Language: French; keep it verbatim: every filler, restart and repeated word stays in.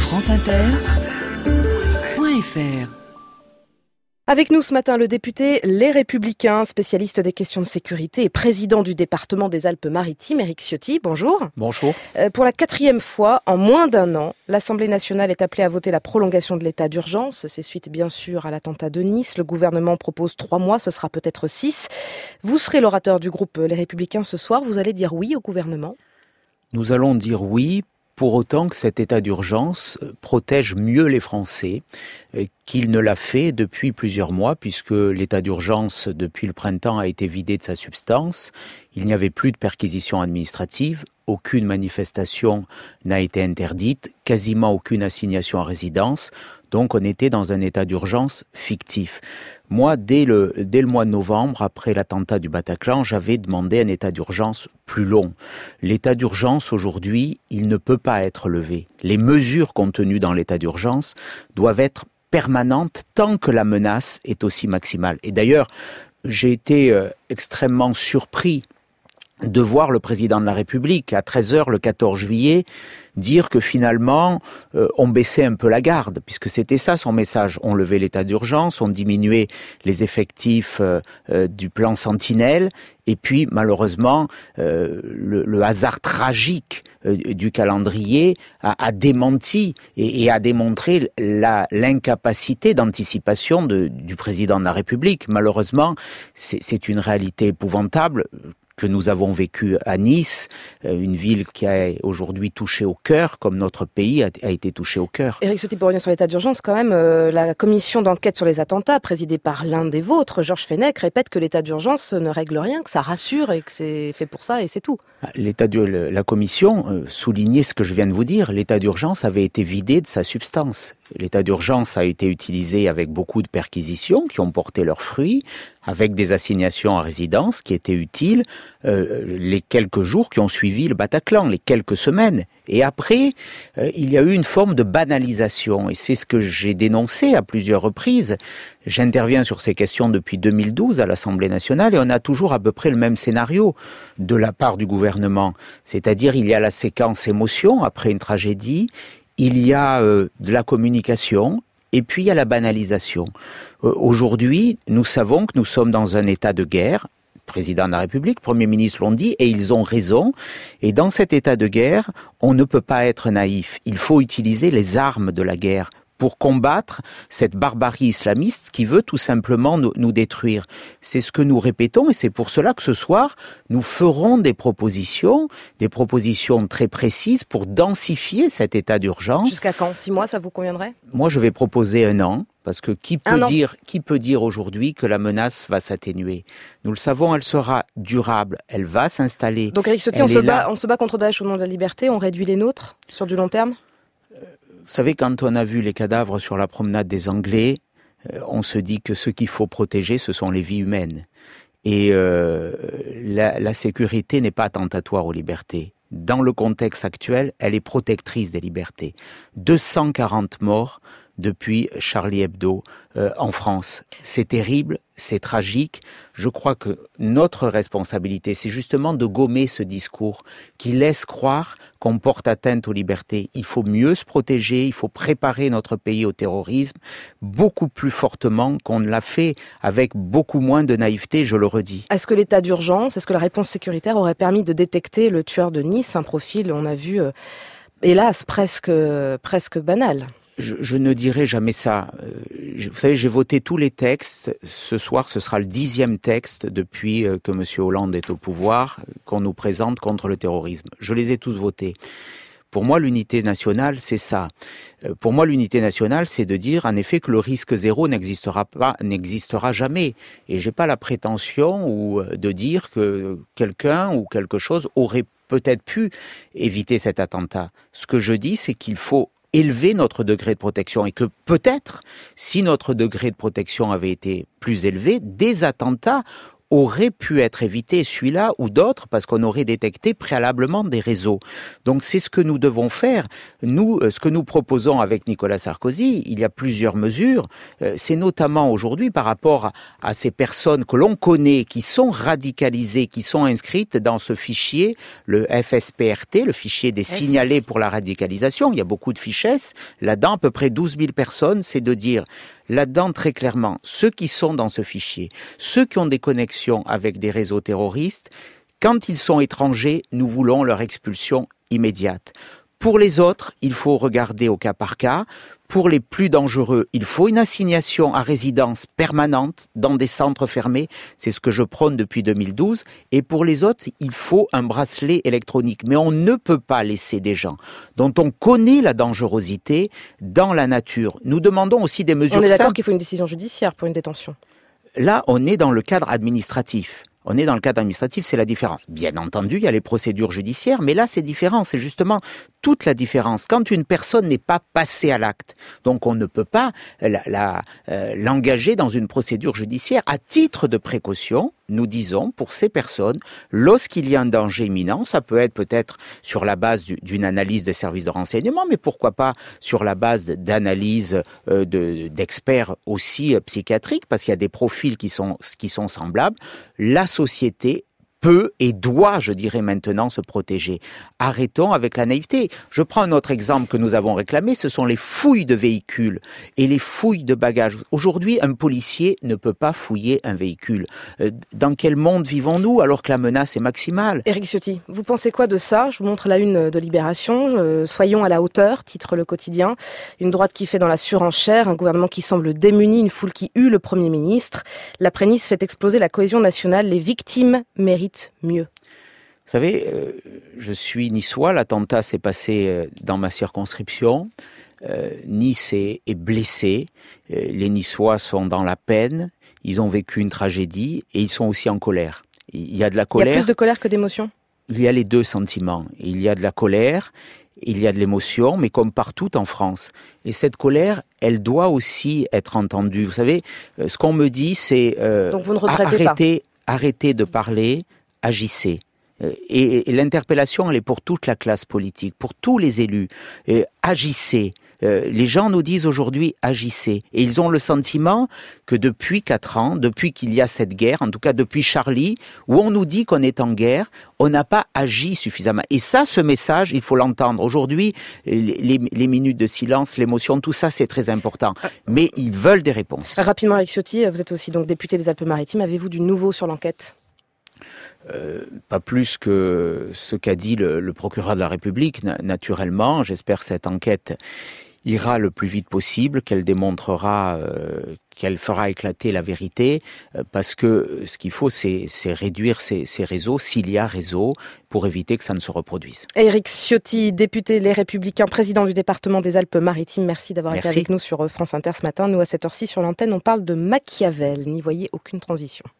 France Inter point F R. Avec nous ce matin, le député Les Républicains, spécialiste des questions de sécurité et président du département des Alpes-Maritimes, Éric Ciotti. Bonjour. Bonjour. Euh, pour la quatrième fois, en moins d'un an, l'Assemblée nationale est appelée à voter la prolongation de l'état d'urgence. C'est suite, bien sûr, à l'attentat de Nice. Le gouvernement propose trois mois, ce sera peut-être six. Vous serez l'orateur du groupe Les Républicains ce soir. Vous allez dire oui au gouvernement ? Nous allons dire oui, pour autant que cet état d'urgence protège mieux les Français qu'il ne l'a fait depuis plusieurs mois, puisque l'état d'urgence, depuis le printemps, a été vidé de sa substance. Il n'y avait plus de perquisition administrative, aucune manifestation n'a été interdite, quasiment aucune assignation à résidence. Donc on était dans un état d'urgence fictif. Moi, dès le, dès le mois de novembre, après l'attentat du Bataclan, j'avais demandé un état d'urgence plus long. L'état d'urgence, aujourd'hui, il ne peut pas être levé. Les mesures contenues dans l'état d'urgence doivent être permanentes tant que la menace est aussi maximale. Et d'ailleurs, j'ai été euh, extrêmement surpris de voir le président de la République, à treize heures le quatorze juillet, dire que finalement, euh, on baissait un peu la garde, puisque c'était ça son message. On levait l'état d'urgence, on diminuait les effectifs euh, euh, du plan Sentinelle, et puis malheureusement, euh, le, le hasard tragique euh, du calendrier a, a démenti et, et a démontré la, l'incapacité d'anticipation de, du président de la République. Malheureusement, c'est, c'est une réalité épouvantable que nous avons vécu à Nice, une ville qui est aujourd'hui touchée au cœur, comme notre pays a, a été touché au cœur. Éric Ciotti, pour revenir sur l'état d'urgence, quand même, euh, la commission d'enquête sur les attentats, présidée par l'un des vôtres, Georges Fenech, répète que l'état d'urgence ne règle rien, que ça rassure et que c'est fait pour ça et c'est tout. L'état de, la commission euh, soulignait ce que je viens de vous dire. L'état d'urgence avait été vidé de sa substance. L'état d'urgence a été utilisé avec beaucoup de perquisitions qui ont porté leurs fruits, avec des assignations à résidence qui étaient utiles euh, les quelques jours qui ont suivi le Bataclan, les quelques semaines. Et après, euh, il y a eu une forme de banalisation, et c'est ce que j'ai dénoncé à plusieurs reprises. J'interviens sur ces questions depuis deux mille douze à l'Assemblée nationale, et on a toujours à peu près le même scénario de la part du gouvernement. C'est-à-dire, il y a la séquence émotion après une tragédie, il y a euh, de la communication, et puis il y a la banalisation. Euh, aujourd'hui, nous savons que nous sommes dans un état de guerre. Le président de la République, le Premier ministre l'ont dit, et ils ont raison. Et dans cet état de guerre, on ne peut pas être naïf. Il faut utiliser les armes de la guerre pour combattre cette barbarie islamiste qui veut tout simplement nous, nous détruire. C'est ce que nous répétons, et c'est pour cela que ce soir, nous ferons des propositions, des propositions très précises pour densifier cet état d'urgence. Jusqu'à quand ? Six mois, ça vous conviendrait ? Moi, je vais proposer un an, parce que qui peut dire, qui peut dire aujourd'hui que la menace va s'atténuer ? Nous le savons, elle sera durable, elle va s'installer. Donc Éric Ciotti, on se, bat, on se bat contre Daesh au nom de la liberté, on réduit les nôtres sur du long terme ? Vous savez, quand on a vu les cadavres sur la promenade des Anglais, euh, on se dit que ce qu'il faut protéger, ce sont les vies humaines. Et euh, la, la sécurité n'est pas attentatoire aux libertés. Dans le contexte actuel, elle est protectrice des libertés. deux cent quarante morts depuis Charlie Hebdo euh, en France. C'est terrible, c'est tragique. Je crois que notre responsabilité, c'est justement de gommer ce discours qui laisse croire qu'on porte atteinte aux libertés. Il faut mieux se protéger, il faut préparer notre pays au terrorisme beaucoup plus fortement qu'on ne l'a fait, avec beaucoup moins de naïveté, je le redis. Est-ce que l'état d'urgence, est-ce que la réponse sécuritaire aurait permis de détecter le tueur de Nice, un profil, on a vu, euh, hélas, presque, presque banal ? Je, je ne dirai jamais ça. Euh, je, vous savez, j'ai voté tous les textes. Ce soir, ce sera le dixième texte depuis euh, que M. Hollande est au pouvoir, qu'on nous présente contre le terrorisme. Je les ai tous votés. Pour moi, l'unité nationale, c'est ça. Euh, pour moi, l'unité nationale, c'est de dire, en effet, que le risque zéro n'existera pas, n'existera jamais. Et j'ai pas la prétention ou de dire que quelqu'un ou quelque chose aurait peut-être pu éviter cet attentat. Ce que je dis, c'est qu'il faut élever notre degré de protection et que peut-être, si notre degré de protection avait été plus élevé, des attentats aurait pu être évité, celui-là ou d'autres, parce qu'on aurait détecté préalablement des réseaux. Donc c'est ce que nous devons faire. Nous, ce que nous proposons avec Nicolas Sarkozy, il y a plusieurs mesures. C'est notamment aujourd'hui par rapport à ces personnes que l'on connaît, qui sont radicalisées, qui sont inscrites dans ce fichier, le F S P R T, le fichier des signalés pour la radicalisation. Il y a beaucoup de fichesses. Là-dedans, à peu près douze mille personnes, c'est de dire là-dedans très clairement, ceux qui sont dans ce fichier, ceux qui ont des connexions avec des réseaux terroristes, quand ils sont étrangers, nous voulons leur expulsion immédiate. Pour les autres, il faut regarder au cas par cas. Pour les plus dangereux, il faut une assignation à résidence permanente dans des centres fermés. C'est ce que je prône depuis deux mille douze. Et pour les autres, il faut un bracelet électronique. Mais on ne peut pas laisser des gens dont on connaît la dangerosité dans la nature. Nous demandons aussi des mesures simples. On est d'accord simples. qu'il faut une décision judiciaire pour une détention. Là, on est dans le cadre administratif. On est dans le cadre administratif, c'est la différence. Bien entendu, il y a les procédures judiciaires, mais là, c'est différent. C'est justement toute la différence. Quand une personne n'est pas passée à l'acte, donc on ne peut pas la, la, euh, l'engager dans une procédure judiciaire à titre de précaution. Nous disons, pour ces personnes, lorsqu'il y a un danger imminent, ça peut être peut-être sur la base du, d'une analyse des services de renseignement, mais pourquoi pas sur la base d'analyses euh, de, d'experts aussi euh, psychiatriques, parce qu'il y a des profils qui sont, qui sont semblables. La société peut et doit, je dirais maintenant, se protéger. Arrêtons avec la naïveté. Je prends un autre exemple que nous avons réclamé, ce sont les fouilles de véhicules et les fouilles de bagages. Aujourd'hui, un policier ne peut pas fouiller un véhicule. Dans quel monde vivons-nous alors que la menace est maximale ? Éric Ciotti, vous pensez quoi de ça ? Je vous montre la une de Libération. Euh, soyons à la hauteur, titre le quotidien. Une droite qui fait dans la surenchère, un gouvernement qui semble démuni, une foule qui hue le Premier ministre. L'après Nice fait exploser la cohésion nationale. Les victimes méritent mieux. Vous savez, euh, je suis niçois, l'attentat s'est passé euh, dans ma circonscription. Euh, nice est, est blessé, euh, les Niçois sont dans la peine, ils ont vécu une tragédie et ils sont aussi en colère. Il y a de la colère. Il y a plus de colère que d'émotion ? Il y a les deux sentiments. Il y a de la colère, il y a de l'émotion, mais comme partout en France. Et cette colère, elle doit aussi être entendue. Vous savez, euh, ce qu'on me dit, c'est euh, Donc vous ne regrettez arrêtez, arrêtez de parler, agissez. Et, et l'interpellation, elle est pour toute la classe politique, pour tous les élus. Et agissez. Euh, les gens nous disent aujourd'hui agissez. Et ils ont le sentiment que depuis quatre ans, depuis qu'il y a cette guerre, en tout cas depuis Charlie, où on nous dit qu'on est en guerre, on n'a pas agi suffisamment. Et ça, ce message, il faut l'entendre. Aujourd'hui, les, les, les minutes de silence, l'émotion, tout ça, c'est très important. Mais ils veulent des réponses. Rapidement, Éric Ciotti, vous êtes aussi donc député des Alpes-Maritimes. Avez-vous du nouveau sur l'enquête ? Euh, pas plus que ce qu'a dit le, le procureur de la République, na- naturellement. J'espère que cette enquête ira le plus vite possible, qu'elle démontrera, euh, qu'elle fera éclater la vérité, euh, parce que ce qu'il faut, c'est, c'est réduire ces, ces réseaux, s'il y a réseau, pour éviter que ça ne se reproduise. Éric Ciotti, député Les Républicains, président du département des Alpes-Maritimes, merci d'avoir Merci. été avec nous sur France Inter ce matin. Nous, à cette heure-ci, sur l'antenne, on parle de Machiavel. N'y voyez aucune transition.